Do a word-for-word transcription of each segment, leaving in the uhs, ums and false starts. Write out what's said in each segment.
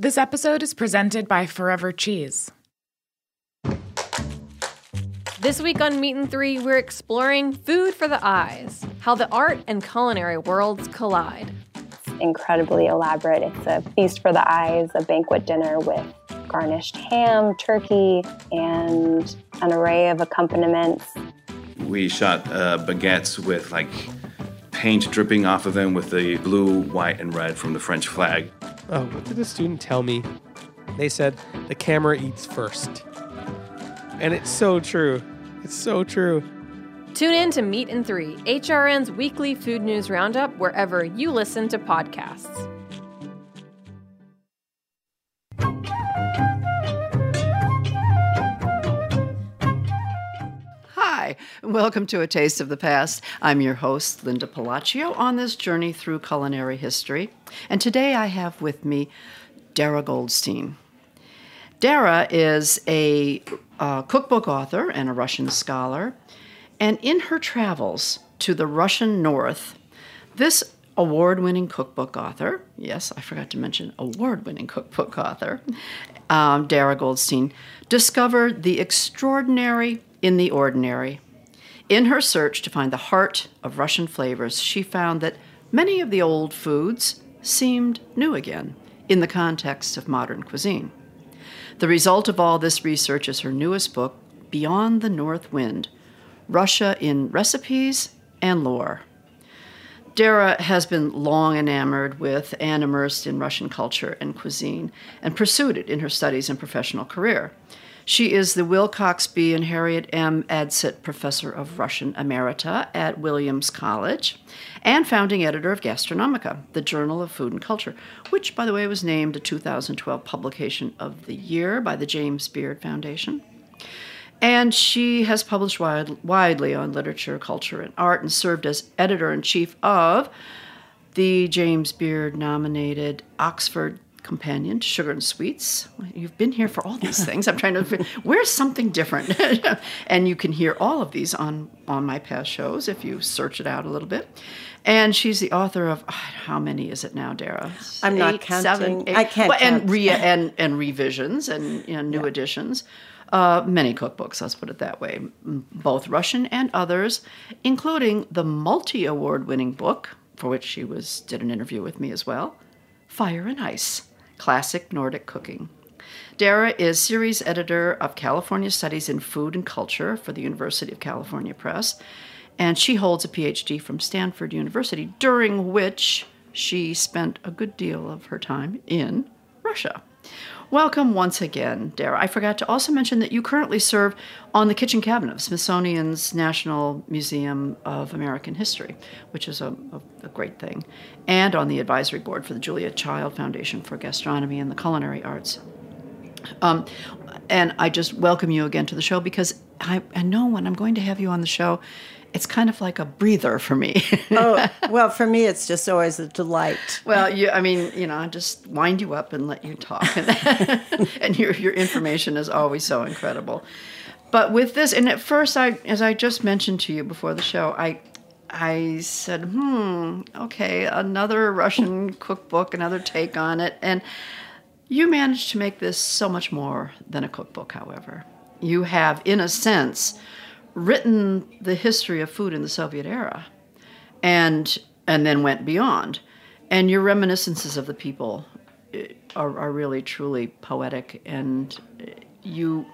This episode is presented by Forever Cheese. This week on Meat and Three, we're exploring food for the eyes, how the art and culinary worlds collide. It's incredibly elaborate. It's a feast for the eyes, a banquet dinner with garnished ham, turkey, and an array of accompaniments. We shot uh, baguettes with like paint dripping off of them with the blue, white, and red from the French flag. Oh, what did the student tell me? They said the camera eats first. And it's so true. It's so true. Tune in to Meat and Three, H R N's weekly food news roundup, wherever you listen to podcasts. Hi, and welcome to A Taste of the Past. I'm your host, Linda Palacio, on this journey through culinary history. And today I have with me Dara Goldstein. Dara is a uh, cookbook author and a Russian scholar. And in her travels to the Russian North, this award-winning cookbook author, yes, I forgot to mention award-winning cookbook author, um, Dara Goldstein, discovered the extraordinary in the ordinary. In her search to find the heart of Russian flavors, she found that many of the old foods seemed new again in the context of modern cuisine. The result of all this research is her newest book, Beyond the North Wind, Russia in Recipes and Lore. Dara has been long enamored with and immersed in Russian culture and cuisine and pursued it in her studies and professional career. She is the Wilcox B. and Harriet M. Adsit Professor of Russian Emerita at Williams College and founding editor of Gastronomica, the Journal of Food and Culture, which, by the way, was named a two thousand twelve Publication of the Year by the James Beard Foundation. And she has published wide, widely on literature, culture, and art and served as editor-in-chief of the James Beard-nominated Oxford Companion to Sugar and Sweets. You've been here for all these things. I'm trying to, where's something different? And you can hear all of these on, on my past shows if you search it out a little bit. And she's the author of, how many is it now, Dara? I'm eight, not counting. Seven, eight, I can't well, count. And, re- and, and revisions and you know, new yeah. editions. Uh, many cookbooks, let's put it that way, both Russian and others, including the multi-award-winning book, for which she was did an interview with me as well, Fire and Ice, Classic Nordic Cooking. Dara is series editor of California Studies in Food and Culture for the University of California Press, and she holds a P H D from Stanford University, during which she spent a good deal of her time in Russia. Welcome once again, Dara. I forgot to also mention that you currently serve on the kitchen cabinet of Smithsonian's National Museum of American History, which is a, a, a great thing, and on the advisory board for the Julia Child Foundation for Gastronomy and the Culinary Arts. Um, and I just welcome you again to the show because I, I know when I'm going to have you on the show, it's kind of like a breather for me. Oh, well, for me, it's just always a delight. Well, you, I mean, you know, I just wind you up and let you talk. And your your information is always so incredible. But with this, and at first, I, as I just mentioned to you before the show, I I said, hmm, okay, another Russian cookbook, another take on it. And you managed to make this so much more than a cookbook, however. You have, in a sense, written the history of food in the Soviet era and and then went beyond. And your reminiscences of the people are, are really, truly poetic. And you,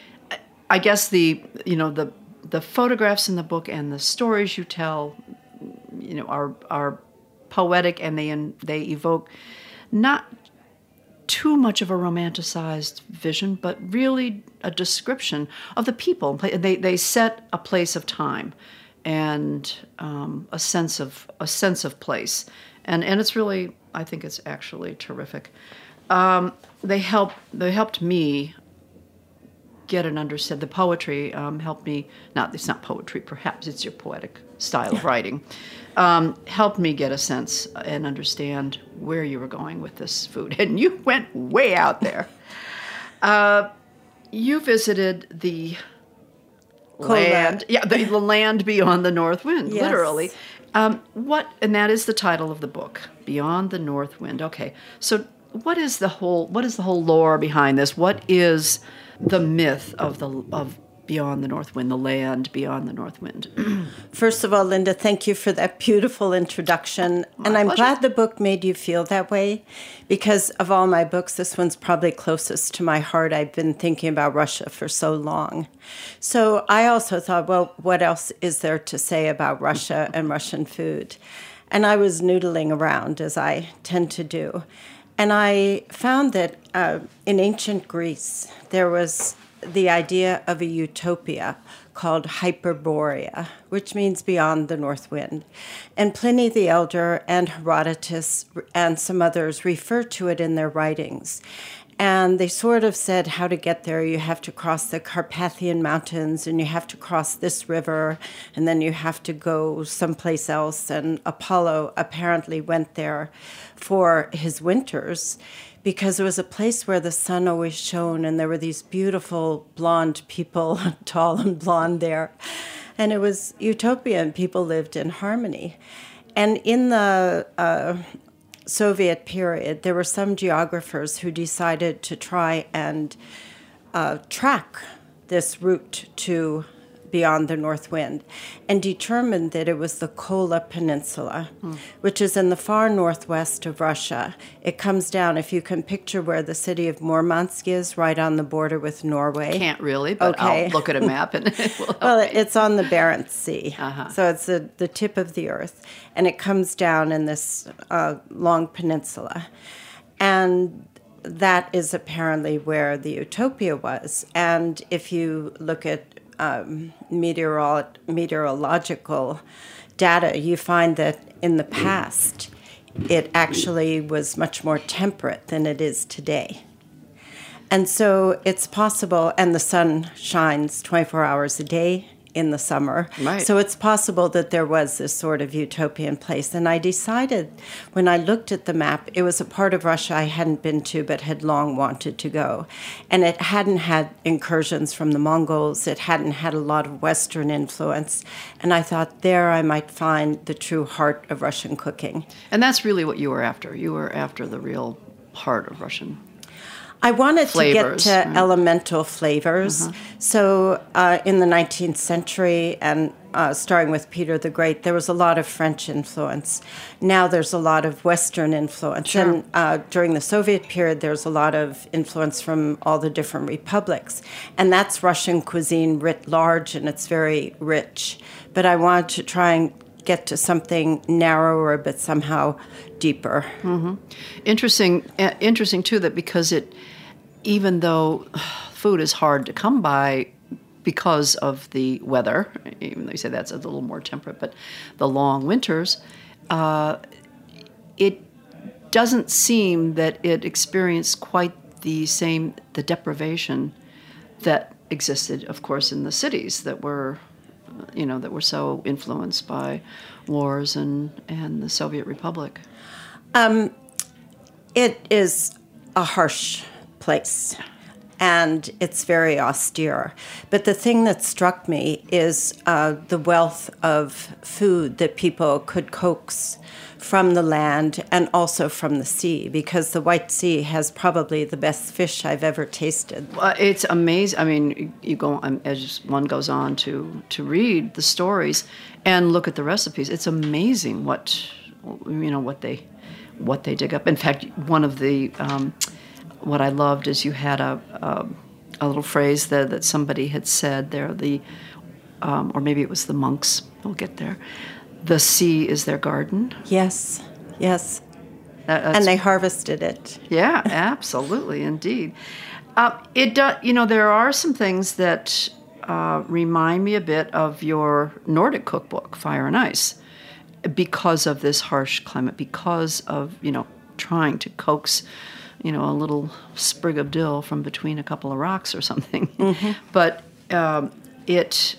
I guess the, you know, the the photographs in the book and the stories you tell, you know, are are poetic, and they they evoke not too much of a romanticized vision, but really a description of the people. They they set a place of time and um, a sense of a sense of place, and and it's really, I think it's actually terrific. Um, they help they helped me get an understand the poetry um, helped me. Not it's not poetry, perhaps it's your poetic style of writing. Um, helped me get a sense and understand where you were going with this food. And you went way out there. Uh, you visited the Kola. land, yeah, the, the land beyond the North Wind, Yes. literally. Um, what, and that is the title of the book, Beyond the North Wind. Okay, so what is the whole what is the whole lore behind this? What is the myth of the of Beyond the North Wind, the land beyond the North Wind? First of all, Linda, thank you for that beautiful introduction. My and I'm pleasure. glad the book made you feel that way, because of all my books, this one's probably closest to my heart. I've been thinking about Russia for so long. So I also thought, well, what else is there to say about Russia and Russian food? And I was noodling around, as I tend to do. And I found that uh, in ancient Greece, there was the idea of a utopia called Hyperborea, which means beyond the north wind. And Pliny the Elder and Herodotus and some others refer to it in their writings. And they sort of said how to get there. You have to cross the Carpathian Mountains, and you have to cross this river, and then you have to go someplace else. And Apollo apparently went there for his winters, because it was a place where the sun always shone, and there were these beautiful blonde people, tall and blonde there. And it was utopia, and people lived in harmony. And in the uh, Soviet period, there were some geographers who decided to try and uh, track this route to beyond the north wind, and determined that it was the Kola Peninsula, mm. which is in the far northwest of Russia. It comes down, if you can picture where the city of Murmansk is, right on the border with Norway. Can't really, but okay. I'll look at a map and it will help Well, me. it's on the Barents Sea, Uh-huh. so it's the, the tip of the earth, and it comes down in this uh, long peninsula. And that is apparently where the utopia was. And if you look at Um, meteorolo- meteorological data, you find that in the past, it actually was much more temperate than it is today. And so it's possible, and the sun shines twenty-four hours a day in the summer. Right. So it's possible that there was this sort of utopian place. And I decided, when I looked at the map, it was a part of Russia I hadn't been to but had long wanted to go. And it hadn't had incursions from the Mongols. It hadn't had a lot of Western influence. And I thought there I might find the true heart of Russian cooking. And that's really what you were after. You were after the real heart of Russian I wanted flavors, to get to right? elemental flavors. Uh-huh. So uh, in the nineteenth century, and uh, starting with Peter the Great, there was a lot of French influence. Now there's a lot of Western influence. Sure. And uh, during the Soviet period, there's a lot of influence from all the different republics. And that's Russian cuisine writ large, and it's very rich. But I wanted to try and get to something narrower but somehow deeper. Mm-hmm. Interesting, uh, interesting too, that because it, even though food is hard to come by because of the weather, even though you say that's a little more temperate, but the long winters, uh, it doesn't seem that it experienced quite the same, the deprivation that existed, of course, in the cities that were, you know, that were so influenced by wars and, and the Soviet Republic. Um, it is a harsh place, and it's very austere. But the thing that struck me is uh, the wealth of food that people could coax from the land and also from the sea, because the White Sea has probably the best fish I've ever tasted. Uh, it's amazing. I mean, you go um, as one goes on to to read the stories and look at the recipes. It's amazing what you know what they what they dig up. In fact, one of the um, what I loved is you had a a, a little phrase there that somebody had said there. The um, or maybe it was the monks. We'll get there. The sea is their garden. Yes, yes. That, that's, and they harvested it. Yeah, absolutely, indeed. Uh, it does. You know, there are some things that uh, remind me a bit of your Nordic cookbook, Fire and Ice, because of this harsh climate, because of you know trying to coax, you know, a little sprig of dill from between a couple of rocks or something. Mm-hmm. But um, it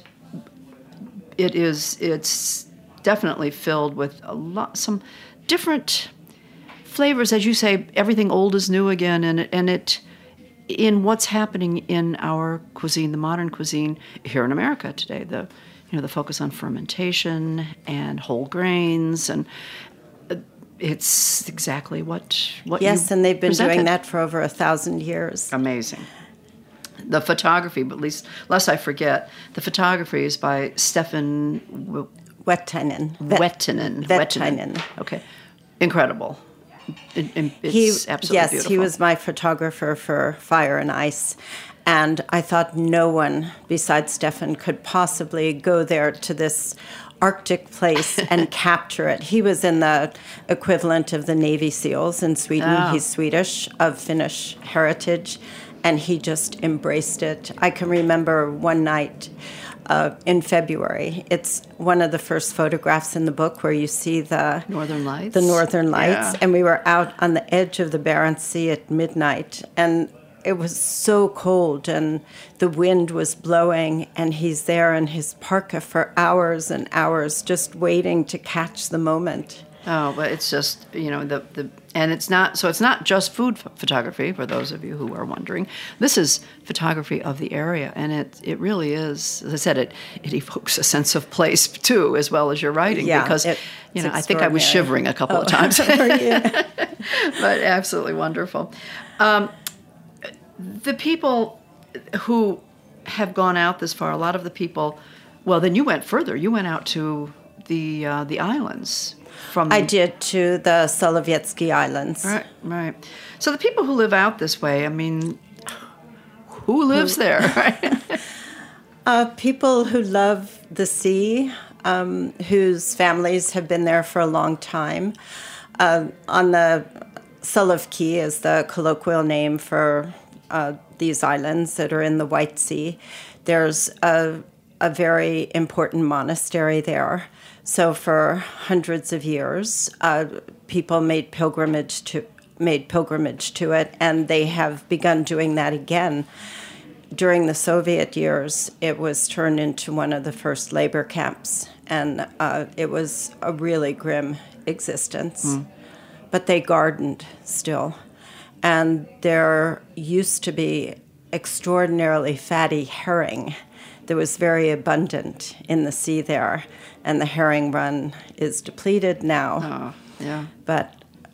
it is it's. definitely filled with a lot, some different flavors, as you say. Everything old is new again, and it, and it, in what's happening in our cuisine, the modern cuisine here in America today, the, you know, the focus on fermentation and whole grains, and it's exactly what what Yes, you and they've been presented. doing that for over a thousand years. Amazing. The photography, but at least, lest I forget, the photography is by Stefan w- Wettinen. Wettinen. Wettinen. Okay. Incredible. It, it, it's He, absolutely yes, beautiful. he was my photographer for Fire and Ice. And I thought no one besides Stefan could possibly go there to this Arctic place and capture it. He was in the equivalent of the Navy SEALs in Sweden. Oh. He's Swedish, of Finnish heritage, and he just embraced it. I can remember one night uh, in February. It's one of the first photographs in the book where you see the Northern Lights. the Northern Lights, Yeah. and we were out on the edge of the Barents Sea at midnight, and it was so cold, and the wind was blowing, and he's there in his parka for hours and hours, just waiting to catch the moment. Oh, but it's just, you know, the, the and it's not, so it's not just food ph- photography, for those of you who are wondering. This is photography of the area, and it it really is, as I said, it, it evokes a sense of place, too, as well as your writing, Yeah, because, it- you it's know, I think I was extraordinary. shivering a couple Oh. of times. Yeah. But absolutely wonderful. Um, the people who have gone out this far, a lot of the people, well, then you went further. You went out to the uh, the islands. From I did to the Solovetsky Islands. Right, right. So the people who live out this way, I mean, who lives there? Right? Uh, people who love the sea, um, whose families have been there for a long time. Uh, on the Solovki is the colloquial name for uh, these islands that are in the White Sea. There's a, a very important monastery there. So for hundreds of years, uh, people made pilgrimage to made pilgrimage to it, and they have begun doing that again. During the Soviet years, it was turned into one of the first labor camps, and uh, it was a really grim existence. Mm. But they gardened still, and there used to be extraordinarily fatty herring that was very abundant in the sea there, and the herring run is depleted now. Oh, yeah. But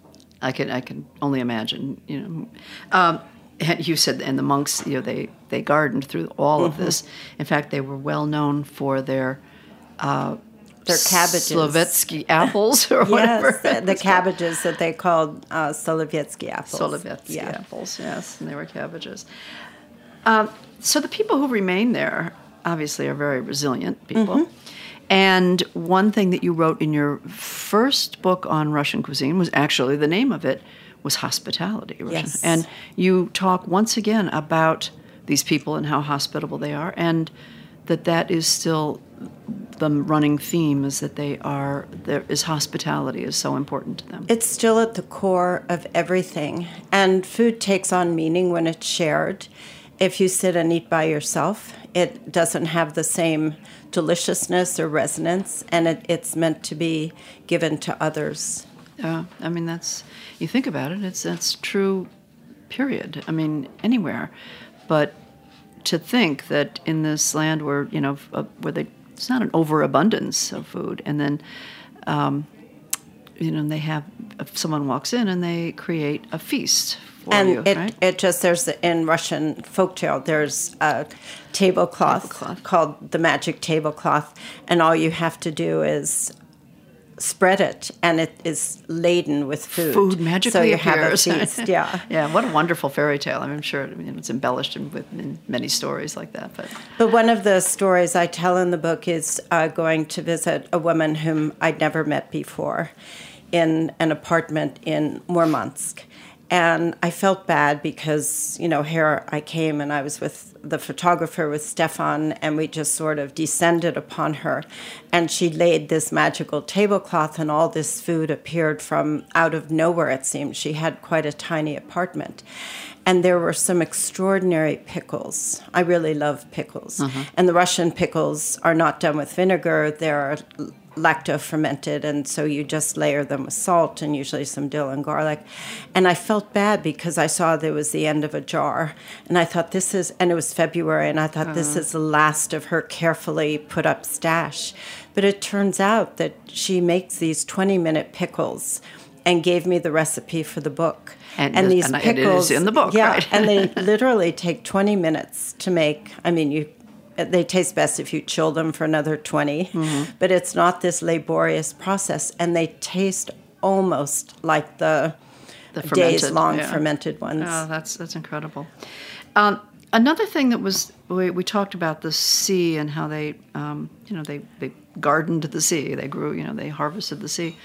I can I can only imagine. You know, um, and you said, and the monks, you know, they they gardened through all mm-hmm. of this. In fact, they were well known for their. Uh, Their cabbages. Solovetsky apples or whatever. Yes, the, the cabbages that they called uh, Solovetsky apples. Solovetsky yeah. apples, yes, and they were cabbages. Um, so the people who remain there obviously are very resilient people. Mm-hmm. And one thing that you wrote in your first book on Russian cuisine was actually, the name of it was Hospitality. Russian. Yes. And you talk once again about these people and how hospitable they are, and that that is still the running theme, is that they are, there is hospitality is so important to them. It's still at the core of everything. And food takes on meaning when it's shared. If you sit and eat by yourself, it doesn't have the same deliciousness or resonance, and it, it's meant to be given to others. Yeah, I mean, that's, you think about it, it's that's true, period. I mean, anywhere. But to think that in this land where, you know, uh, where they, it's not an overabundance of food, and then, um, you know, they have, if someone walks in and they create a feast for and you, it, right? it just, there's, in Russian folktale, there's a tablecloth, Tablecloth. called the magic tablecloth, and all you have to do is spread it, and it is laden with food. Food magically so you appears. have a feast, yeah. Yeah, what a wonderful fairy tale. I mean, I'm sure I mean, it's embellished in, with in many stories like that. But But one of the stories I tell in the book is uh, going to visit a woman whom I'd never met before in an apartment in Murmansk. And I felt bad because, you know, here I came and I was with the photographer, with Stefan, and we just sort of descended upon her. And she laid this magical tablecloth, and all this food appeared from out of nowhere, it seemed. She had quite a tiny apartment. And there were some extraordinary pickles. I really love pickles. Uh-huh. And the Russian pickles are not done with vinegar. They're lacto-fermented, and so you just layer them with salt and usually some dill and garlic. And I felt bad because I saw there was the end of a jar. And I thought this is, and it was February, and I thought uh-huh. this is the last of her carefully put up stash. But it turns out that she makes these twenty-minute pickles and gave me the recipe for the book. And, and these and pickles, it is in the book, yeah, right? and they literally take twenty minutes to make. I mean, you they taste best if you chill them for another twenty, mm-hmm. but it's not this laborious process, and they taste almost like the, the fermented, days-long yeah. fermented ones. Oh, that's that's incredible. Um, another thing that was we, we talked about the sea and how they, um, you know, they they gardened the sea, they grew, you know, they harvested the sea.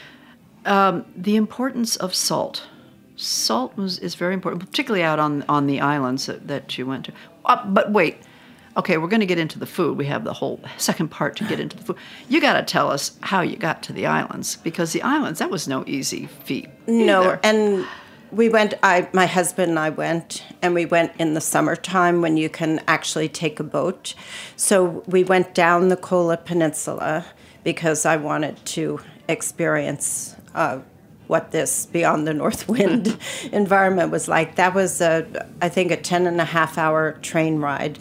Um, the importance of salt. Salt was is very important, particularly out on on the islands that, that you went to. Uh, but wait, okay, we're going to get into the food. We have the whole second part to get into the food. You got to tell us how you got to the islands, because the islands, that was no easy feat. No, either. and we went. I, my husband and I went, and we went in the summertime when you can actually take a boat. So we went down the Kola Peninsula because I wanted to experience Uh, what this Beyond the North Wind environment was like. That was, a, I think, a ten and a half hour train ride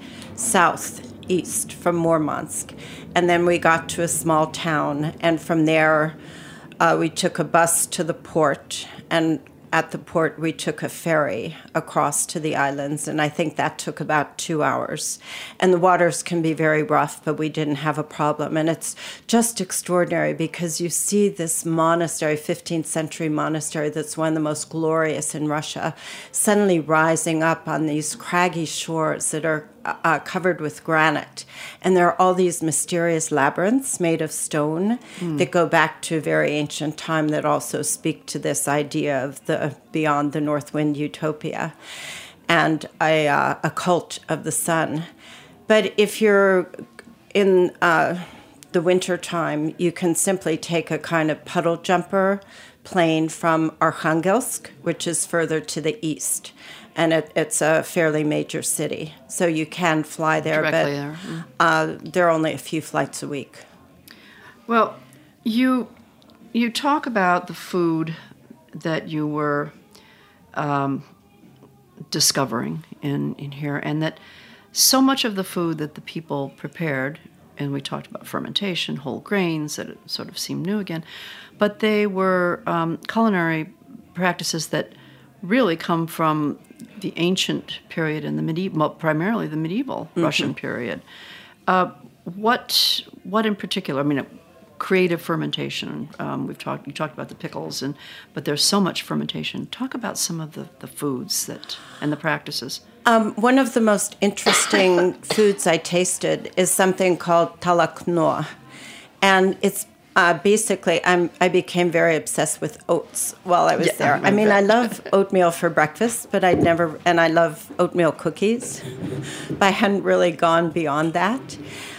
southeast from Murmansk. And then we got to a small town, and from there uh, we took a bus to the port, and at the port we took a ferry across to the islands, and I think that took about two hours. And the waters can be very rough, but we didn't have a problem. And it's just extraordinary because you see this monastery, fifteenth century monastery that's one of the most glorious in Russia, suddenly rising up on these craggy shores that are uh, covered with granite. And there are all these mysterious labyrinths made of stone mm. that go back to a very ancient time that also speak to this idea of the Beyond the North Wind utopia and a, uh, a cult of the sun. But if you're in uh, the wintertime, you can simply take a kind of puddle jumper plane from Arkhangelsk, which is further to the east. And it, it's a fairly major city. So you can fly there, Directly but there. Mm. Uh, there are only a few flights a week. Well, you you talk about the food that you were um, discovering in, in here, and that so much of the food that the people prepared, and we talked about fermentation, whole grains, that it sort of seemed new again, but they were um, culinary practices that really come from the ancient period and the medieval, well, primarily the medieval mm-hmm. Russian period. Uh, what what in particular? I mean, creative fermentation. Um, we've talked. You talked about the pickles, and but there's so much fermentation. Talk about some of the, the foods that and the practices. Um, one of the most interesting foods I tasted is something called talakno, and it's uh, basically I'm, I became very obsessed with oats while I was yeah, there. I, I mean, that. I love oatmeal for breakfast, but I'd never, and I love oatmeal cookies, but I hadn't really gone beyond that.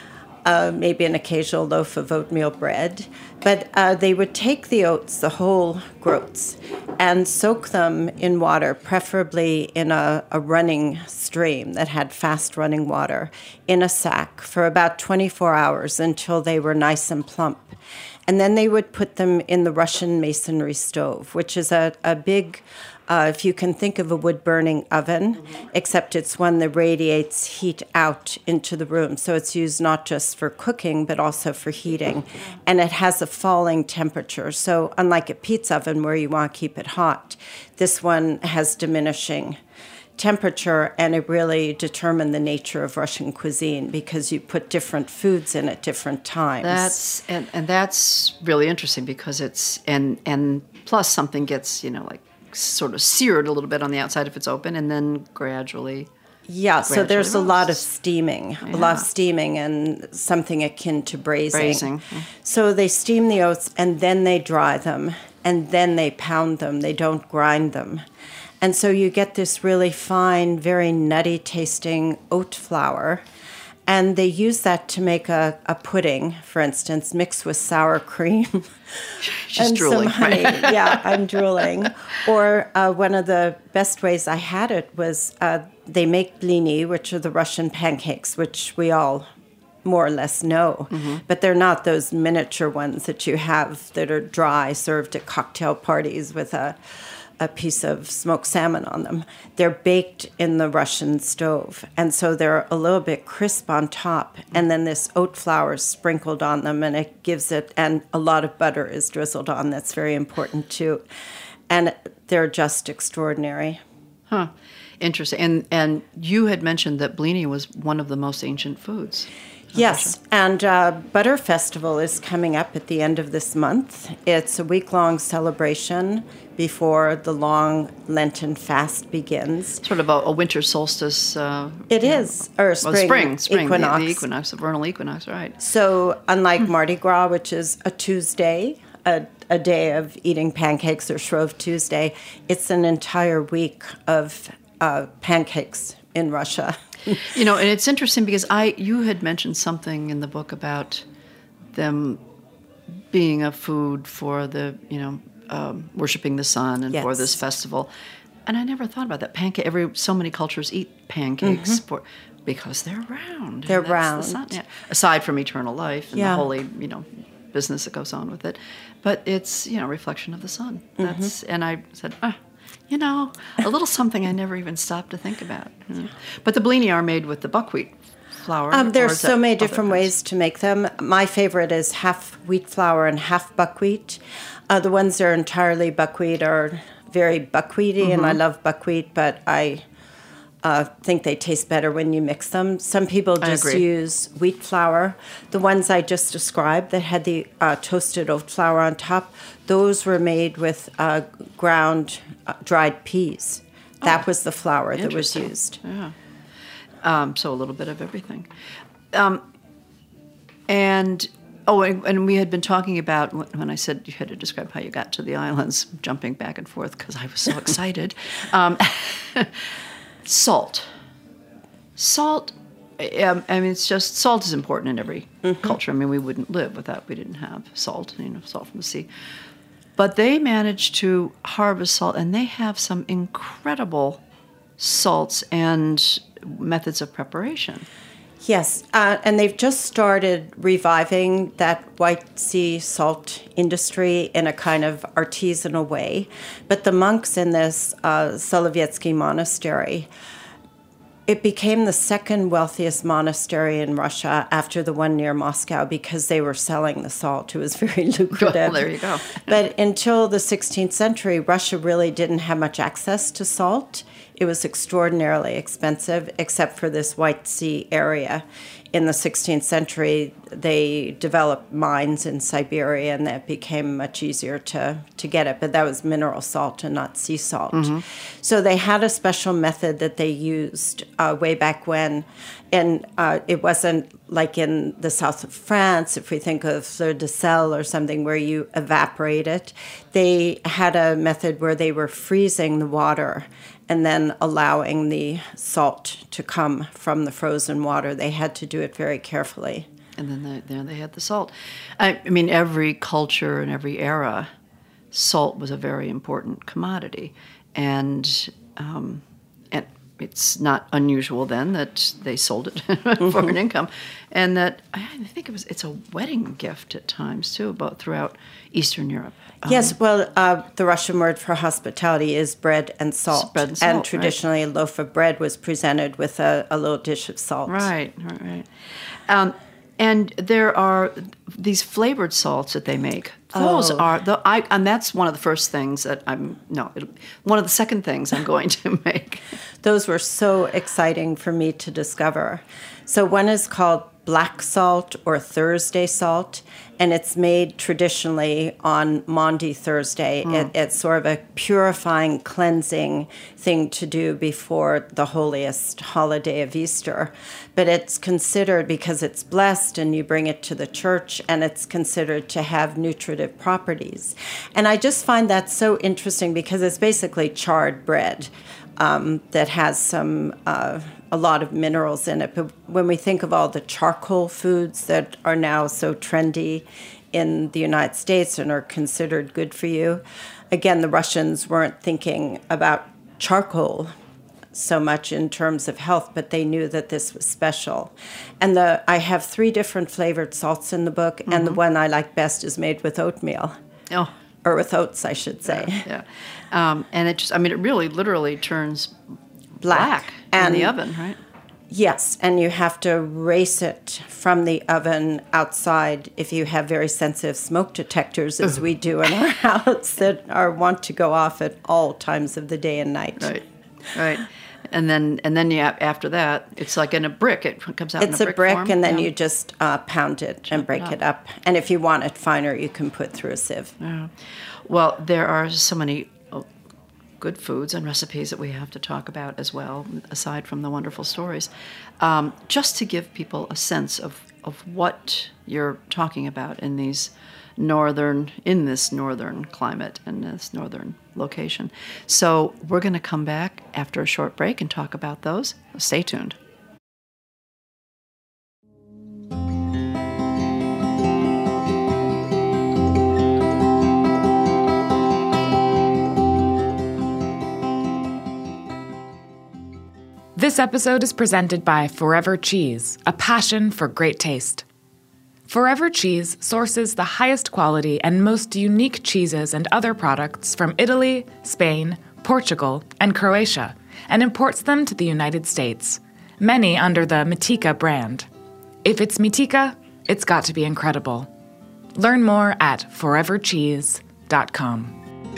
Uh, maybe an occasional loaf of oatmeal bread. But uh, they would take the oats, the whole groats, and soak them in water, preferably in a, a running stream that had fast-running water, in a sack for about twenty-four hours until they were nice and plump. And then they would put them in the Russian masonry stove, which is a, a big... Uh, if you can think of a wood-burning oven, mm-hmm. except it's one that radiates heat out into the room. So it's used not just for cooking, but also for heating. And it has a falling temperature. So unlike a pizza oven where you want to keep it hot, this one has diminishing temperature, and it really determined the nature of Russian cuisine because you put different foods in at different times. That's and, and that's really interesting because it's and and plus something gets, you know, like sort of seared a little bit on the outside if it's open, and then gradually. Yeah, gradually so there's roasts. a lot of steaming, yeah. a lot of steaming and something akin to braising. Braising. Mm. So they steam the oats and then they dry them and then they pound them. They don't grind them. And so you get this really fine, very nutty tasting oat flour. And they use that to make a, a pudding, for instance, mixed with sour cream. She's and drooling. some honey. Yeah, I'm drooling. Or uh, one of the best ways I had it was uh, they make blini, which are the Russian pancakes, which we all more or less know. Mm-hmm. But they're not those miniature ones that you have that are dry, served at cocktail parties with a, a piece of smoked salmon on them. They're baked in the Russian stove, and so they're a little bit crisp on top, and then this oat flour is sprinkled on them, and it gives it, and a lot of butter is drizzled on. That's very important too. And they're just extraordinary. Huh. Interesting. And and you had mentioned that blini was one of the most ancient foods. Yes, and uh, Butter Festival is coming up at the end of this month. It's a week-long celebration before the long Lenten fast begins. Sort of a, a winter solstice. Uh, It is, know, or spring, well, spring, spring, equinox. The, the equinox, the vernal equinox, right? So unlike Mardi Gras, which is a Tuesday, a, a day of eating pancakes, or Shrove Tuesday, it's an entire week of uh, pancakes in Russia. You know, and it's interesting because I you had mentioned something in the book about them being a food for the, you know, um, worshiping the sun and for Yes. this festival. And I never thought about that. Pancake, every, so many cultures eat pancakes for, because they're round. They're That's the round. sun, yeah. Aside from eternal life and Yeah. the holy, you know, business that goes on with it. But it's, you know, reflection of the sun. That's, and I said, ah, you know, a little something I never even stopped to think about. you know. But the blini are made with the buckwheat flour. Um, or there's is so that many other different kinds? ways to make them. My favorite is half wheat flour and half buckwheat. Uh, the ones that are entirely buckwheat are very buckwheaty, and I love buckwheat, but I uh, think they taste better when you mix them. Some people I just agree. use wheat flour. The ones I just described that had the uh, toasted oat flour on top, those were made with uh, ground uh, dried peas. That was the flour that was Interesting. used. Yeah. Um, so a little bit of everything. Um, and, oh, and, and we had been talking about, when when I said you had to describe how you got to the islands, jumping back and forth because I was so excited. Um, salt. Salt, um, I mean, it's just, salt is important in every culture. I mean, we wouldn't live without, we didn't have salt, you know, salt from the sea. But they managed to harvest salt, and they have some incredible salts and methods of preparation. Yes, uh, and they've just started reviving that white sea salt industry in a kind of artisanal way. But the monks in this uh, Solovetsky monastery, it became the second wealthiest monastery in Russia after the one near Moscow because they were selling the salt. It was very lucrative. Well, there you go. But until the sixteenth century, Russia really didn't have much access to salt. It was extraordinarily expensive, except for this White Sea area. In the sixteenth century, they developed mines in Siberia, and that became much easier to, to get it. But that was mineral salt and not sea salt. Mm-hmm. So they had a special method that they used uh, way back when. And uh, it wasn't like in the south of France, if we think of Fleur de Sel or something where you evaporate it. They had a method where they were freezing the water and then allowing the salt to come from the frozen water. They had to do it very carefully. And then they, there they had the salt. I, I mean, every culture and every era, salt was a very important commodity. And um, and it's not unusual then that they sold it for an income. And that, I think it was, it's a wedding gift at times, too, about throughout Eastern Europe. Yes, well, uh, the Russian word for hospitality is bread and salt. Bread and salt, and traditionally, right. a loaf of bread was presented with a, a little dish of salt. Right, right, right. Um, and there are these flavored salts that they make. Those Oh. are the I, and that's one of the first things that I'm no, it'll, one of the second things I'm going to make. Those were so exciting for me to discover. So one is called black salt or Thursday salt, and it's made traditionally on Maundy Thursday. Mm. It, it's sort of a purifying, cleansing thing to do before the holiest holiday of Easter. But it's considered, because it's blessed and you bring it to the church, and it's considered to have nutritive properties. And I just find that so interesting because it's basically charred bread. Um, that has some uh, a lot of minerals in it. But when we think of all the charcoal foods that are now so trendy in the United States and are considered good for you, again, the Russians weren't thinking about charcoal so much in terms of health, but they knew that this was special. And the I have three different flavored salts in the book, mm-hmm. and the one I like best is made with oatmeal. Oh. or with oats, I should say. Yeah. Um, and it just, I mean, it really literally turns Black. black And in the oven, right? Yes, and you have to raise it from the oven outside if you have very sensitive smoke detectors, as we do in our house, that are want to go off at all times of the day and night. Right, right. And then, and then you, after that, it's like in a brick. It comes out It's in a a brick, brick, form. and then Yeah. you just uh, pound it and break it it up. And if you want it finer, you can put through a sieve. Yeah. Well, there are so many oh, good foods and recipes that we have to talk about as well, aside from the wonderful stories. Um, just to give people a sense of, of what you're talking about in these northern, in this northern climate and this northern location. So we're going to come back after a short break and talk about those. Stay tuned. This episode is presented by Forever Cheese, a passion for great taste. Forever Cheese sources the highest quality and most unique cheeses and other products from Italy, Spain, Portugal, and Croatia, and imports them to the United States, many under the Mitika brand. If it's Mitika, it's got to be incredible. Learn more at forever cheese dot com.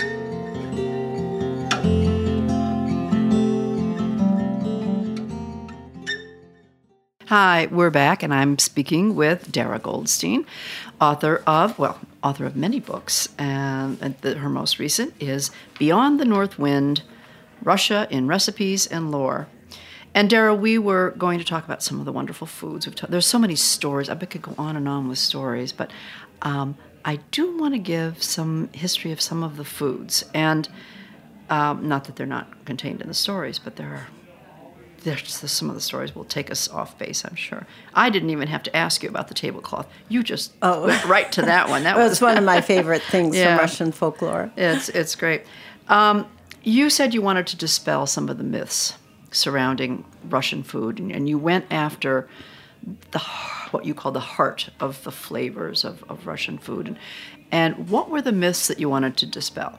Hi, we're back, and I'm speaking with Dara Goldstein, author of, well, author of many books, and the, her most recent is Beyond the North Wind, Russia in Recipes and Lore. And Dara, we were going to talk about some of the wonderful foods. We've ta- There's so many stories. I bet I could go on and on with stories, but um, I do want to give some history of some of the foods. And um, not that they're not contained in the stories, but there are There's some of the stories will take us off base, I'm sure. I didn't even have to ask you about the tablecloth. You just Oh. went right to that one. That Well, was it's one of my favorite things Yeah. from Russian folklore. It's it's great. Um, you said you wanted to dispel some of the myths surrounding Russian food, and, and you went after the what you call the heart of the flavors of, of Russian food. And, and what were the myths that you wanted to dispel?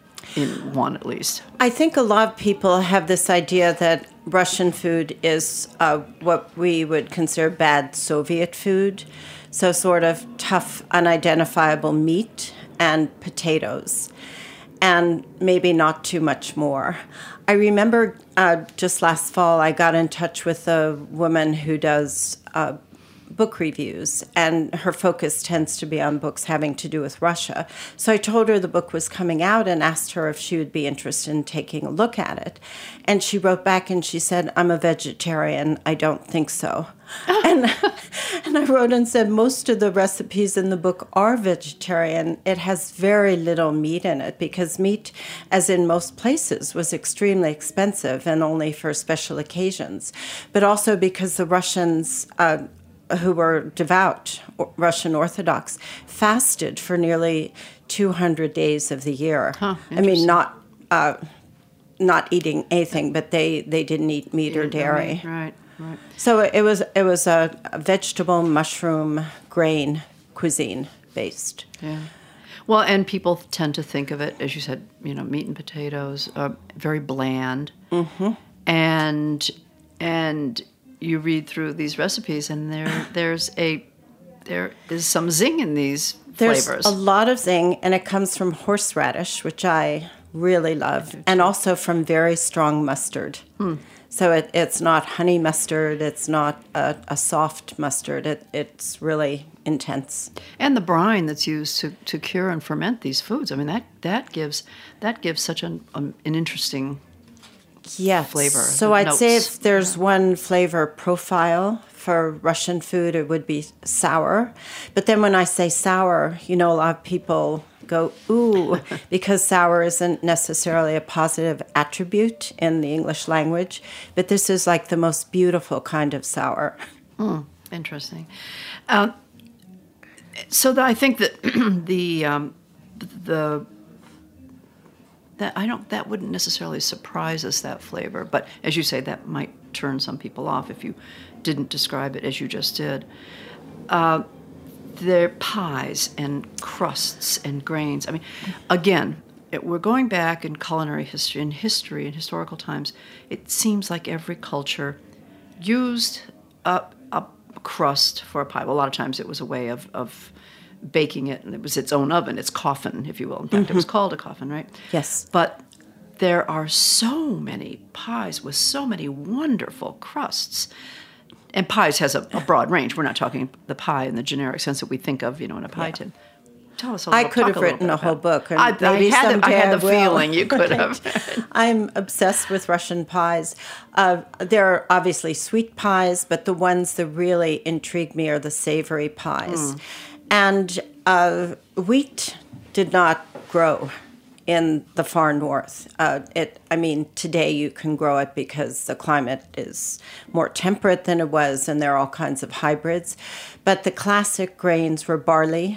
In one, at least. I think a lot of people have this idea that Russian food is uh, what we would consider bad Soviet food. So sort of tough, unidentifiable meat and potatoes, and maybe not too much more. I remember uh, just last fall, I got in touch with a woman who does uh, book reviews, and her focus tends to be on books having to do with Russia. So I told her the book was coming out and asked her if she would be interested in taking a look at it. And she wrote back and she said, "I'm a vegetarian. I don't think so." and, and I wrote and said, most of the recipes in the book are vegetarian. It has very little meat in it because meat, as in most places, was extremely expensive and only for special occasions. But also because the Russians... Uh, who were devout Russian Orthodox, fasted for nearly two hundred days of the year. Huh, I mean, not uh, not eating anything, but they, they didn't eat meat or dairy. Right, right. So it was it was a, a vegetable, mushroom, grain cuisine based. Yeah. Well, and people tend to think of it, as you said, you know, meat and potatoes, uh, very bland. Mm-hmm. And and you read through these recipes, and there there's a there is some zing in these There's flavors. a lot of zing, and it comes from horseradish, which I really love, and also from very strong mustard. Hmm. So it, it's not honey mustard, it's not a, a soft mustard, it, it's really intense. And the brine that's used to, to cure and ferment these foods. I mean, that, that gives that gives such an um, an interesting Yes. flavor. So the I'd notes. say if there's one flavor profile for Russian food, it would be sour. But then when I say sour, you know, a lot of people go, ooh, because sour isn't necessarily a positive attribute in the English language. But this is like the most beautiful kind of sour. Mm, interesting. Uh, so the, I think that the um, the that I don't that wouldn't necessarily surprise us, that flavor, but as you say, that might turn some people off if you didn't describe it as you just did. Uh, their pies and crusts and grains. I mean, again, it, we're going back in culinary history, in history, in historical times. It seems like every culture used a, a crust for a pie. Well, a lot of times it was a way of, of baking it, and it was its own oven, its coffin, if you will. In fact, mm-hmm. it was called a coffin, right? Yes. But there are so many pies with so many wonderful crusts. And pies has a, a broad range. We're not talking the pie in the generic sense that we think of, you know, in a pie yeah. tin. Tell us a little. I could have have written a whole book. And I, maybe I, had, someday I had I the will. feeling you could have. I'm obsessed with Russian pies. Uh, there are obviously sweet pies, but the ones that really intrigue me are the savory pies. Mm. And uh, wheat did not grow in the far north. Uh, it, I mean, today you can grow it because the climate is more temperate than it was, and there are all kinds of hybrids. But the classic grains were barley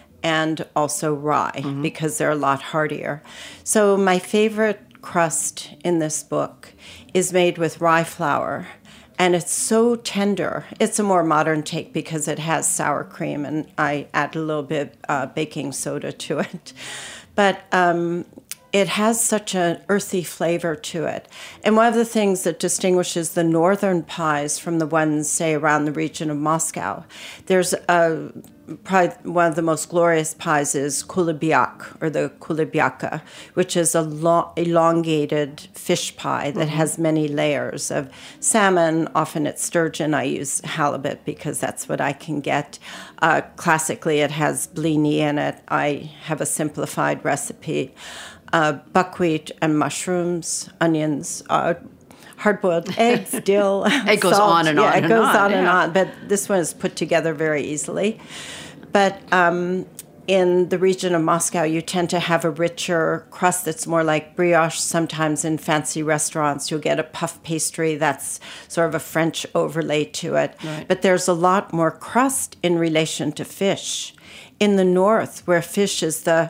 and also rye, mm-hmm. because they're a lot hardier. So my favorite crust in this book is made with rye flour, and it's so tender. It's a more modern take because it has sour cream, and I add a little bit of uh, baking soda to it. But um, it has such an earthy flavor to it. And one of the things that distinguishes the northern pies from the ones, say, around the region of Moscow, there's a, probably one of the most glorious pies is kulibyak, or the kulibyaka, which is a lo- elongated fish pie that mm-hmm. has many layers of salmon. Often it's sturgeon. I use halibut because that's what I can get. Uh, classically, it has blini in it. I have a simplified recipe. Uh, buckwheat and mushrooms, onions, uh, hard-boiled eggs, dill, It goes salt. on and yeah, on it and goes on, on yeah. and on. But this one is put together very easily. But um, in the region of Moscow, you tend to have a richer crust that's more like brioche. Sometimes in fancy restaurants, you'll get a puff pastry that's sort of a French overlay to it. Right. But there's a lot more crust in relation to fish. In the north, where fish is the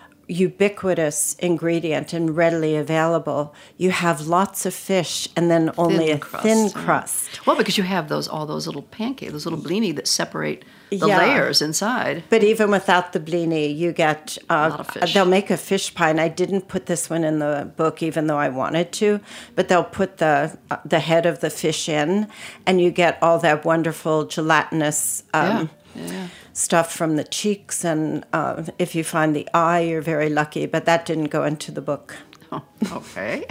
ubiquitous ingredient and readily available, you have lots of fish and then only thin a crust, thin yeah. crust. Well, because you have those all those little pancakes, those little blini that separate the Yeah. layers inside. But even without the blini, you get uh, A lot of fish. They'll make a fish pie, and I didn't put this one in the book, even though I wanted to. But they'll put the uh, the head of the fish in, and you get all that wonderful gelatinous um, yeah. Yeah. stuff from the cheeks. And uh, if you find the eye, you're very lucky. But that didn't go into the book. Oh, okay.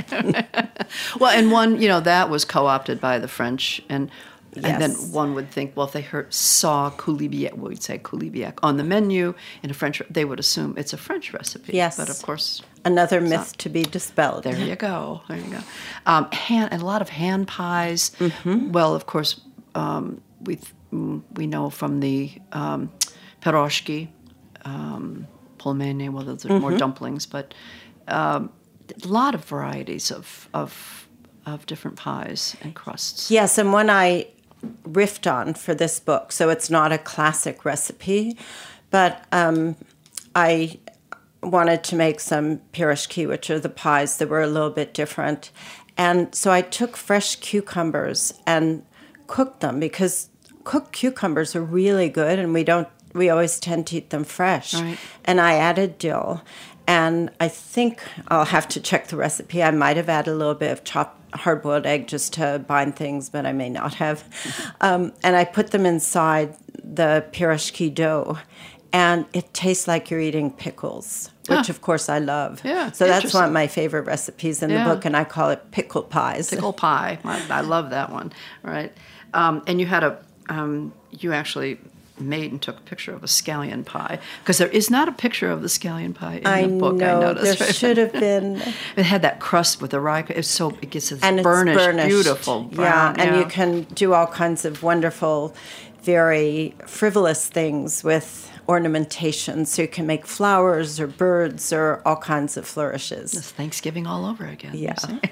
Well, and one, you know, that was co-opted by the French, and Yes. and then one would think, well, if they heard saw kulibiak, we would say kulibiak on the menu in a French, they would assume it's a French recipe. Yes. But of course, Another myth to be dispelled. there you go. There you go. Um, hand, and a lot of hand pies. Mm-hmm. Well, of course, um, we we know from the um, piroshki, um, polmeni. Well, those are Mm-hmm. more dumplings, but um, a lot of varieties of of of different pies and crusts. Yes, and one I riffed on for this book, so it's not a classic recipe, but um, I wanted to make some piroshki, which are the pies that were a little bit different. And so I took fresh cucumbers and cooked them, because cooked cucumbers are really good, and we don't we always tend to eat them fresh. Right. And I added dill, and I think I'll have to check the recipe. I might have added a little bit of chopped hard-boiled egg just to bind things, but I may not have. Um, and I put them inside the piroshki dough, and it tastes like you're eating pickles, which Ah. of course I love. Yeah, so that's interesting. one of my favorite recipes in Yeah. the book, and I call it pickle pies. Pickle pie. I, I love that one. Right. Um, and you had a, um, you actually made and took a picture of a scallion pie, because there is not a picture of the scallion pie in I the book. know, I noticed. there should have been. It had that crust with the rye. It's so it gets this And burnished, it's burnished. beautiful brown. Yeah, and you can do all kinds of wonderful, very frivolous things with ornamentation. So you can make flowers or birds or all kinds of flourishes. It's Thanksgiving all over again. you Yeah. see.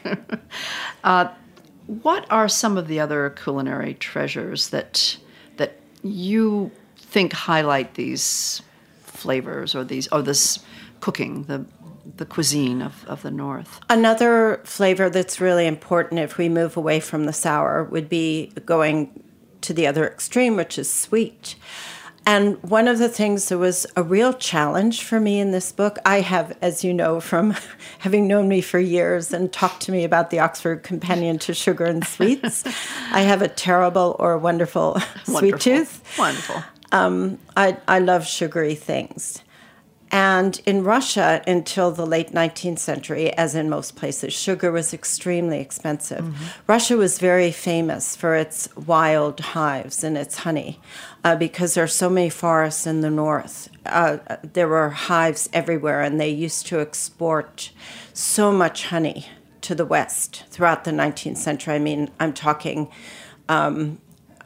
uh, what are some of the other culinary treasures that that you think highlight these flavors or these or this cooking, the the cuisine of, of the North? Another flavor that's really important if we move away from the sour would be going to the other extreme, which is sweet. And one of the things that was a real challenge for me in this book, I have, as you know, from having known me for years and talked to me about the Oxford Companion to Sugar and Sweets, I have a terrible or wonderful, Wonderful. sweet tooth. Wonderful. Um, I, I love sugary things. And in Russia, until the late nineteenth century, as in most places, sugar was extremely expensive. Mm-hmm. Russia was very famous for its wild hives and its honey, uh, because there are so many forests in the north. Uh, there were hives everywhere, and they used to export so much honey to the west throughout the nineteenth century. I mean, I'm talking... Um,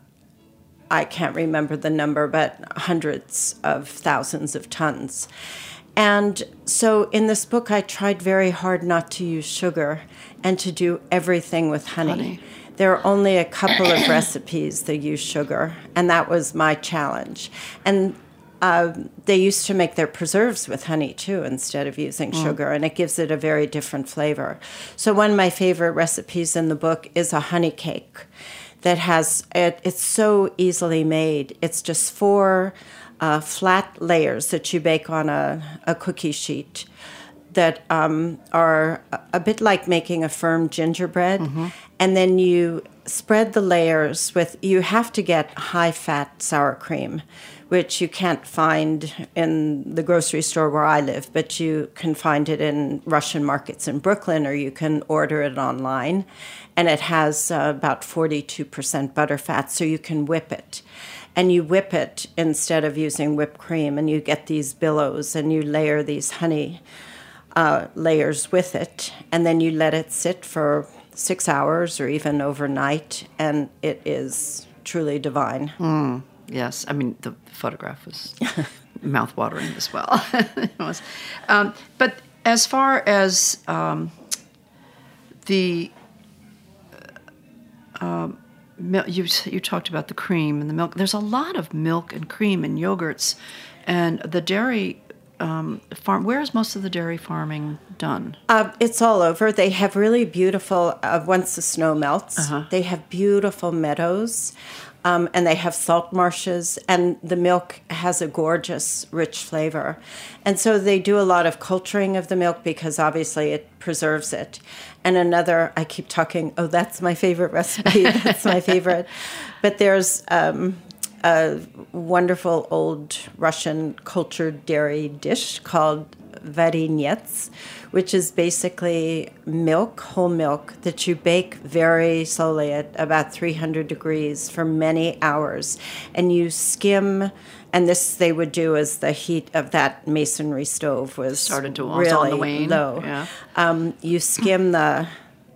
I can't remember the number, but hundreds of thousands of tons. And so in this book, I tried very hard not to use sugar and to do everything with honey. honey. There are only a couple of recipes that use sugar, and that was my challenge. And uh, they used to make their preserves with honey, too, instead of using mm. sugar, and it gives it a very different flavor. So one of my favorite recipes in the book is a honey cake. That has, it, it's so easily made. It's just four uh, flat layers that you bake on a, a cookie sheet that um, are a bit like making a firm gingerbread. Mm-hmm. And then you spread the layers with, you have to get high-fat sour cream, which you can't find in the grocery store where I live, but you can find it in Russian markets in Brooklyn, or you can order it online. And it has uh, about forty-two percent butterfat, so you can whip it. And you whip it instead of using whipped cream, and you get these billows, and you layer these honey uh, layers with it, and then you let it sit for six hours or even overnight, and it is truly divine. Mm, yes, I mean, the photograph was mouth-watering as well. It was. Um, but as far as um, the... Um, mil- you you talked about the cream and the milk. There's a lot of milk and cream and yogurts, and the dairy um, farm. Where is most of the dairy farming done? Uh, it's all over. They have really beautiful. Uh, once the snow melts, uh-huh. they have beautiful meadows, um, and they have salt marshes, and the milk has a gorgeous, rich flavor. And so they do a lot of culturing of the milk because obviously it preserves it. And another, I keep talking, oh, that's my favorite recipe, that's my favorite. But there's um, a wonderful old Russian cultured dairy dish called varenets, which is basically milk, whole milk, that you bake very slowly at about three hundred degrees for many hours. And you skim, and this they would do as the heat of that masonry stove was started to really on the wane. low. Yeah. Um, you skim the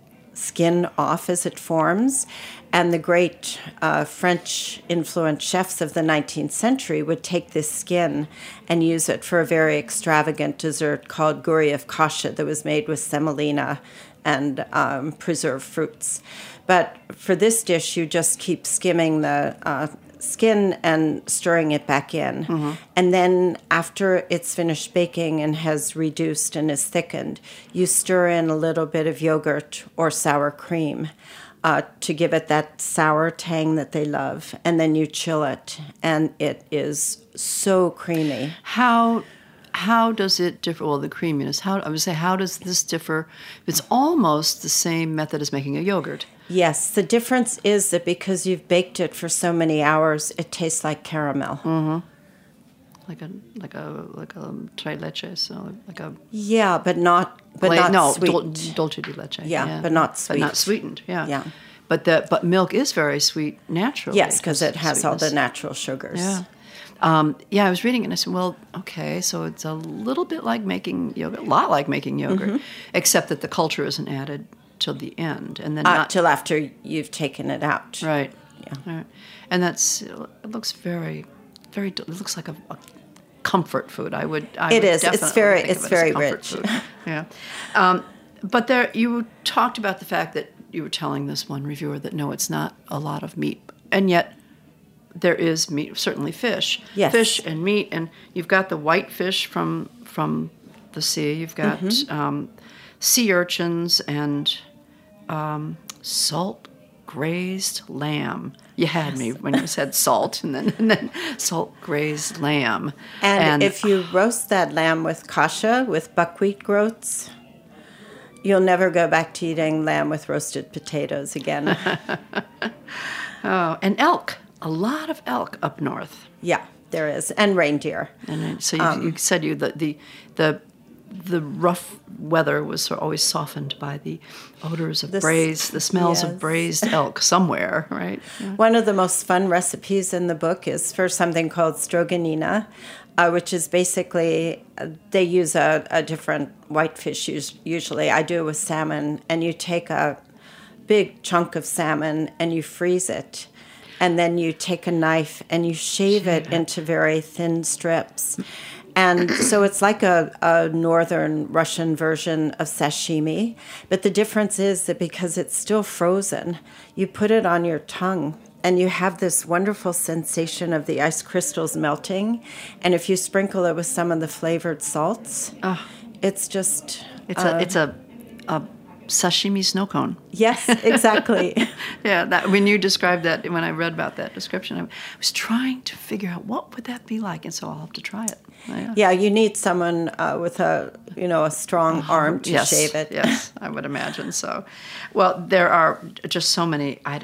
skin off as it forms, and the great uh, French-influenced chefs of the nineteenth century would take this skin and use it for a very extravagant dessert called Guriev kasha that was made with semolina and um, preserved fruits. But for this dish, you just keep skimming the uh, skin and stirring it back in. Mm-hmm. And then after it's finished baking and has reduced and is thickened, you stir in a little bit of yogurt or sour cream uh, to give it that sour tang that they love. And then you chill it, and it is so creamy. How how does it differ? Well, the creaminess. How I would say, how does this differ? It's almost the same method as making a yogurt. Yes, the difference is that because you've baked it for so many hours, it tastes like caramel. Mm-hmm. Like a like a like a tres leche, so like a yeah, but not but gla- not no sweet. Dol- dulce de leche. Yeah, yeah, but not sweet. But not sweetened. Yeah, yeah. But the but milk is very sweet naturally. Yes, because it has sweetness. all the natural sugars. Yeah. Um, yeah, I was reading it and I said, well, okay, so it's a little bit like making yogurt, a lot like making yogurt, mm-hmm. except that the culture isn't added till the end, and then uh, not till after you've taken it out. Right. Yeah. Right. And that's it looks very, very. It looks like a, a comfort food. I would. I it would is. It's very. Think It's of it very as a comfort rich. Food. Yeah. Um, but there, you talked about the fact that you were telling this one reviewer that no, it's not a lot of meat, and yet there is meat. Certainly, fish. Yes. Fish and meat, and you've got the white fish from from the sea. You've got mm-hmm. um, sea urchins and um, salt grazed lamb. You had yes. me when you said salt, and then and then salt grazed lamb. And, and if you roast that lamb with kasha, with buckwheat groats, you'll never go back to eating lamb with roasted potatoes again. Oh, and elk. A lot of elk up north. Yeah, there is, and reindeer. And so you, um, you said you the, the the the rough weather was always softened by the odors of the, braised, the smells yes. of braised elk somewhere, right? Yeah. One of the most fun recipes in the book is for something called stroganina, uh, which is basically, uh, they use a, a different whitefish us- usually. I do it with salmon, and you take a big chunk of salmon and you freeze it. And then you take a knife and you shave, shave it, it into very thin strips. And so it's like a, a northern Russian version of sashimi. But the difference is that because it's still frozen, you put it on your tongue and you have this wonderful sensation of the ice crystals melting. And if you sprinkle it with some of the flavored salts, oh, it's just... It's uh, a it's a, a sashimi snow cone. Yes, exactly. Yeah, that, when you described that, when I read about that description, I was trying to figure out what would that be like, and so I'll have to try it. Yeah, yeah you need someone uh, with a you know a strong uh, arm to yes, shave it. Yes, I would imagine so. Well, there are just so many. I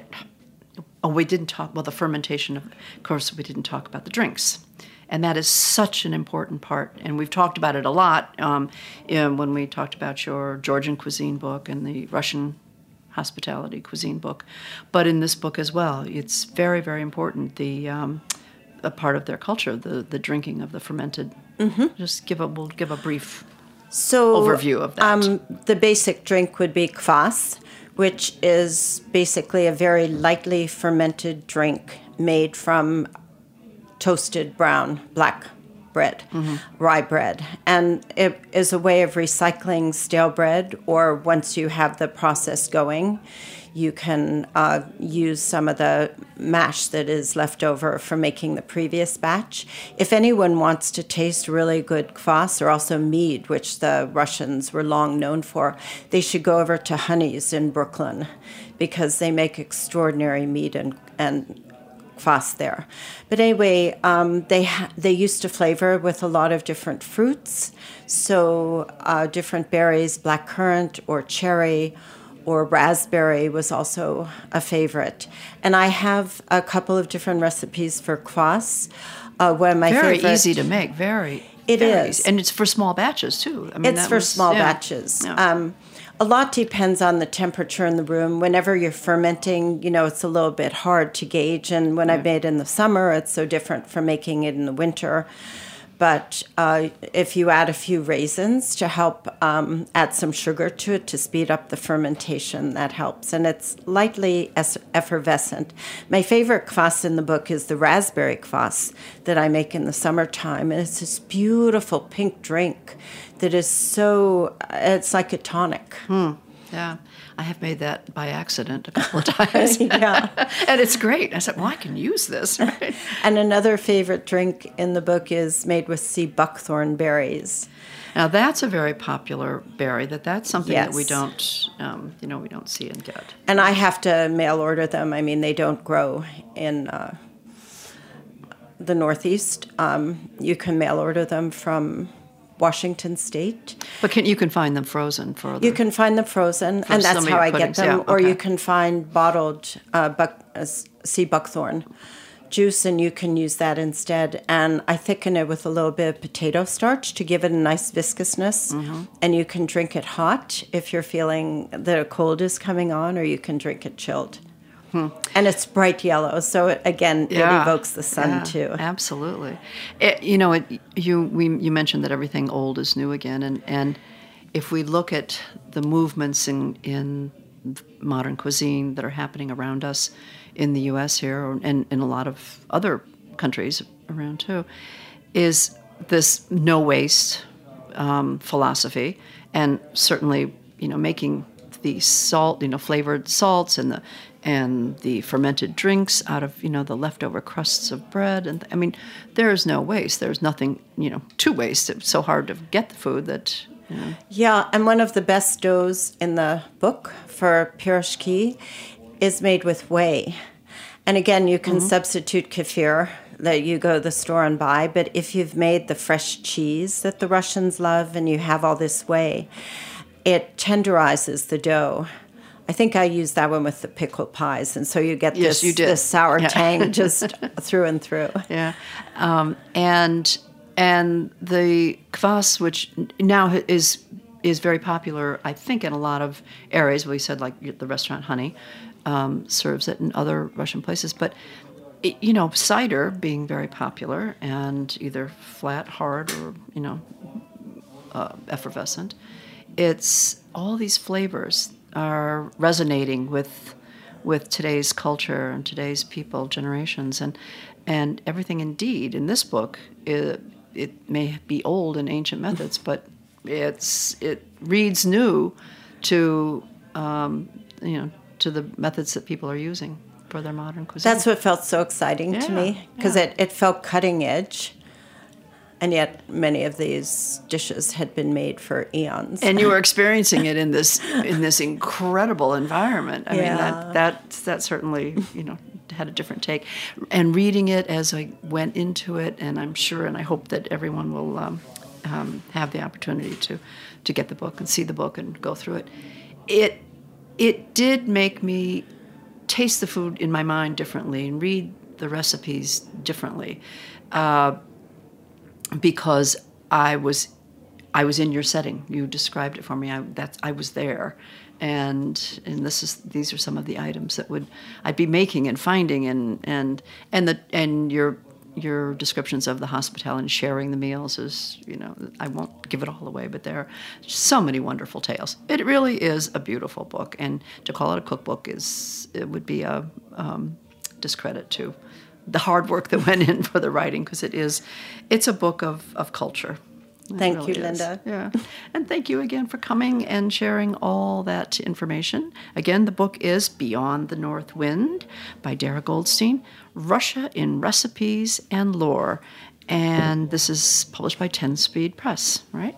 oh, we didn't talk. Well, the fermentation, of course, we didn't talk about the drinks. And that is such an important part. And we've talked about it a lot um, in, when we talked about your Georgian cuisine book and the Russian hospitality cuisine book. But in this book as well, it's very, very important, the um, a part of their culture, the, the drinking of the fermented. Mm-hmm. Just give a, we'll give a brief so, overview of that. Um, the basic drink would be kvass, which is basically a very lightly fermented drink made from toasted brown black bread, mm-hmm. rye bread. And it is a way of recycling stale bread, or once you have the process going, you can uh, use some of the mash that is left over from making the previous batch. If anyone wants to taste really good kvass, or also mead, which the Russians were long known for, they should go over to Honey's in Brooklyn, because they make extraordinary mead and, and kvass there. But anyway, um, they ha- they used to flavor with a lot of different fruits, so uh, different berries, blackcurrant or cherry or raspberry was also a favorite. And I have a couple of different recipes for kvass. Uh, one of my very favorite, easy to make, very. It very is. Easy. And it's for small batches, too. I mean, it's for was, small yeah. batches. Yeah. Um, a lot depends on the temperature in the room. Whenever you're fermenting, you know, it's a little bit hard to gauge. And when yeah. I made in the summer, it's so different from making it in the winter. But uh, if you add a few raisins to help um, add some sugar to it to speed up the fermentation, that helps. And it's lightly es- effervescent. My favorite kvass in the book is the raspberry kvass that I make in the summertime. And it's this beautiful pink drink that is so, it's like a tonic. Hmm. Yeah, I have made that by accident a couple of times. Yeah. And it's great. I said, well, I can use this. Right? And another favorite drink in the book is made with sea buckthorn berries. Now, that's a very popular berry. That That's something yes. that we don't, um, you know, we don't see and get. And I have to mail order them. I mean, they don't grow in uh, the Northeast. Um, you can mail order them from Washington State. But can, you can find them frozen for the, You can find them frozen, and that's how I puddings. get them. Yeah, okay. Or you can find bottled uh, buck, uh, sea buckthorn juice, and you can use that instead. And I thicken it with a little bit of potato starch to give it a nice viscousness. Mm-hmm. And you can drink it hot if you're feeling that a cold is coming on, or you can drink it chilled. Hmm. And it's bright yellow, so it, again, yeah. it evokes the sun yeah, too. Absolutely. It, you know, it, you we you mentioned that everything old is new again, and, and if we look at the movements in in modern cuisine that are happening around us in the U S here, and in a lot of other countries around too, is this no waste um, philosophy, and certainly, you know, making the salt, you know, flavored salts and the and the fermented drinks out of, you know, the leftover crusts of bread. And I mean, there is no waste. There's nothing, you know, to waste. It's so hard to get the food that, you know. Yeah, and one of the best doughs in the book for pierogi is made with whey. And again, you can mm-hmm. substitute kefir that you go to the store and buy. But if you've made the fresh cheese that the Russians love and you have all this whey, it tenderizes the dough. I think I used that one with the pickled pies. And so you get yes, this, you did. this sour yeah. tang just through and through. Yeah. Um, and and the kvass, which now is is very popular, I think, in a lot of areas. We said, like, the restaurant Honey um, serves it in other Russian places. But, it, you know, cider being very popular and either flat, hard, or, you know, uh, effervescent, it's all these flavors are resonating with with today's culture and today's people, generations, and and everything. Indeed, in this book, it, it may be old and ancient methods, but it's it reads new to um, you know to the methods that people are using for their modern cuisine. That's what felt so exciting yeah, to me, because yeah. it, it felt cutting edge. And yet many of these dishes had been made for eons. And you were experiencing it in this in this incredible environment. I yeah. mean, that, that that certainly, you know, had a different take. And reading it as I went into it, and I'm sure and I hope that everyone will um, um, have the opportunity to, to get the book and see the book and go through it. It it did make me taste the food in my mind differently and read the recipes differently. Uh, Because I was, I was in your setting. You described it for me. I that's I was there, and and this is these are some of the items that would I'd be making and finding and and and the and your your descriptions of the hospitality and sharing the meals is, you know, I won't give it all away, but there are so many wonderful tales. It really is a beautiful book, and to call it a cookbook is it would be a um, discredit to the hard work that went in for the writing, because it is, it's a book of, of culture. It thank really you, is. Linda. Yeah. And thank you again for coming and sharing all that information. Again, the book is Beyond the North Wind by Dara Goldstein, Russia in Recipes and Lore. And this is published by ten Speed Press, right?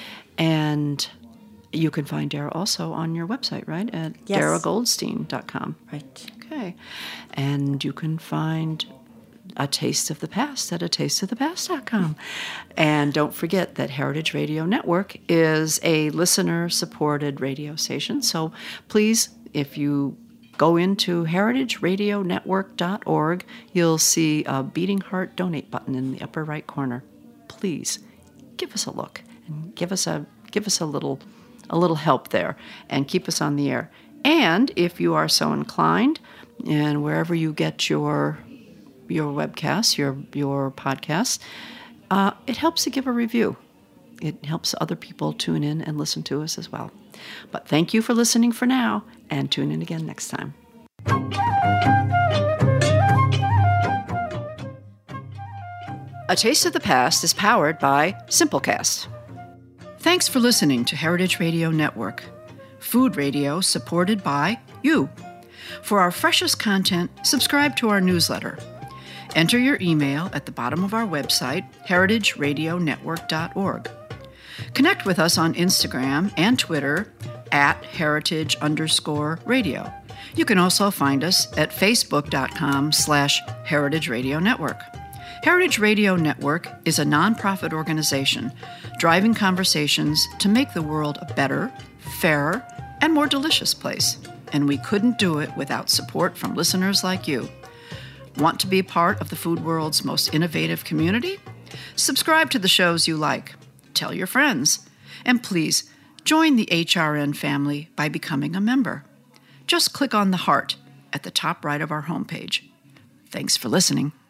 And you can find Dara also on your website, right? At yes. dara goldstein dot com. Right. Okay. And you can find A Taste of the Past at a taste of the past dot com. And don't forget that Heritage Radio Network is a listener-supported radio station. So please, if you go into heritage radio network dot org, you'll see a beating heart donate button in the upper right corner. Please give us a look and give us a give us a little a little help there and keep us on the air. And if you are so inclined, and wherever you get your your webcasts, your your podcasts, uh, it helps to give a review. It helps other people tune in and listen to us as well. But thank you for listening for now, and tune in again next time. A Taste of the Past is powered by Simplecast. Thanks for listening to Heritage Radio Network, food radio supported by you. For our freshest content, subscribe to our newsletter. Enter your email at the bottom of our website, heritage radio network dot org. Connect with us on Instagram and Twitter at heritage underscore radio. You can also find us at facebook.com slash heritage radio network. Heritage Radio Network is a nonprofit organization driving conversations to make the world a better, fairer, and more delicious place. And we couldn't do it without support from listeners like you. Want to be a part of the food world's most innovative community? Subscribe to the shows you like. Tell your friends. And please, join the H R N family by becoming a member. Just click on the heart at the top right of our homepage. Thanks for listening.